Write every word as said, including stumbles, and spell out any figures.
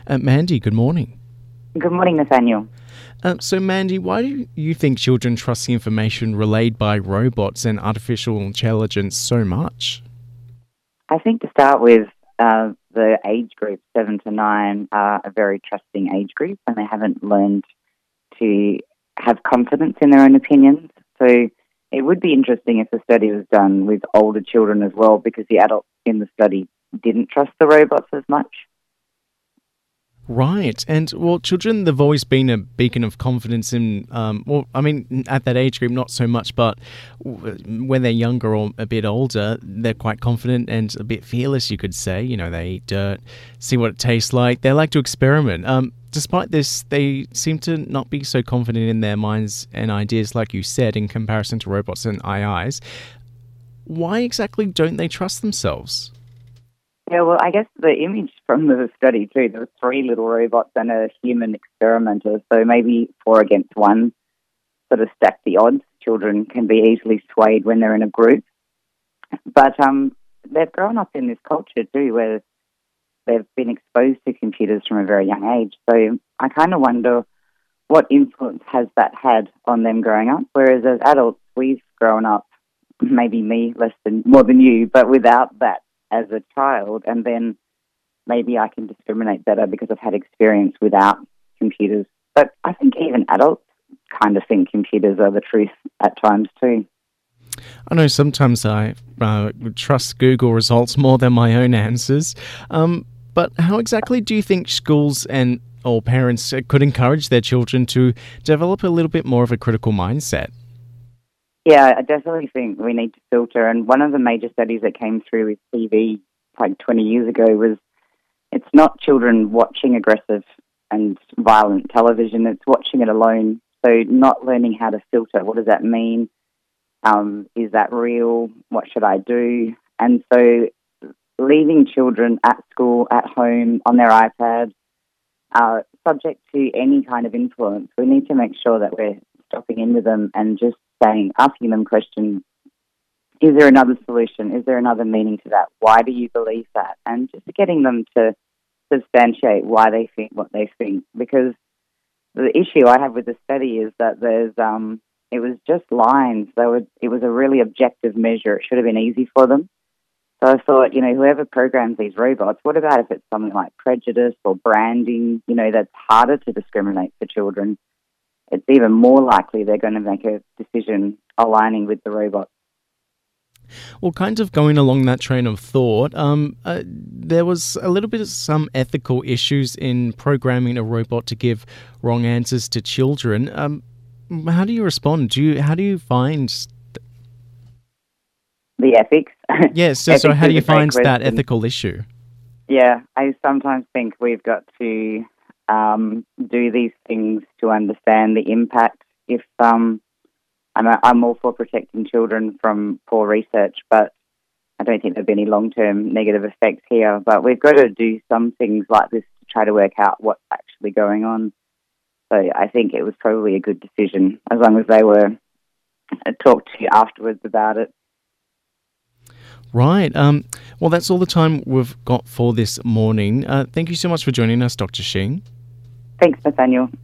Uh, Mandy, good morning. Good morning, Nathaniel. Uh, so, Mandy, why do you think children trust the information relayed by robots and artificial intelligence so much? I think to start with, uh, the age group seven to nine are a very trusting age group, and they haven't learned to have confidence in their own opinions. So it would be interesting if the study was done with older children as well, because the adults in the study didn't trust the robots as much. Right. And, well, children, they've always been a beacon of confidence in, um, well, I mean, at that age group, not so much, but when they're younger or a bit older, they're quite confident and a bit fearless, you could say. You know, they eat dirt, see what it tastes like. They like to experiment. Um, despite this, they seem to not be so confident in their minds and ideas, like you said, in comparison to robots and A Is. Why exactly don't they trust themselves? Yeah, well, I guess the image from the study too, there were three little robots and a human experimenter, so maybe four against one sort of stack the odds. Children can be easily swayed when they're in a group. But um, they've grown up in this culture too, where they've been exposed to computers from a very young age. So I kind of wonder what influence has that had on them growing up, whereas as adults, we've grown up, maybe me less than, more than you, but without that as a child, and then maybe I can discriminate better because I've had experience without computers. But I think even adults kind of think computers are the truth at times too. I know sometimes I uh, trust Google results more than my own answers. Um, but how exactly do you think schools and or parents could encourage their children to develop a little bit more of a critical mindset? Yeah, I definitely think we need to filter. And one of the major studies that came through with T V like twenty years ago was it's not children watching aggressive and violent television, it's watching it alone. So not learning how to filter. What does that mean? Um, is that real? What should I do? And so leaving children at school, at home, on their iPad, uh, subject to any kind of influence, we need to make sure that we're stopping in with them and just saying, asking them questions. Is there another solution? Is there another meaning to that? Why do you believe that? And just getting them to substantiate why they think what they think. Because the issue I have with the study is that there's, um, it was just lines. They were, it was a really objective measure. It should have been easy for them. So I thought, you know, whoever programs these robots, what about if it's something like prejudice or branding, you know, that's harder to discriminate for children? It's even more likely they're going to make a decision aligning with the robot. Well, kind of going along that train of thought, um, uh, there was a little bit of some ethical issues in programming a robot to give wrong answers to children. Um, how do you respond? Do you how do you find th- The ethics? yes? So, Ethics so how is do you a great find that question. ethical issue? Yeah, I sometimes think we've got to um, do these things to understand the impact. If um, I'm, a, I'm all for protecting children from poor research, but I don't think there'll be any long-term negative effects here. But we've got to do some things like this to try to work out what's actually going on. So I think it was probably a good decision, as long as they were uh, talked to afterwards about it. Right. Um, well, that's all the time we've got for this morning. Uh, thank you so much for joining us, Doctor Sheen. Thanks, Nathaniel.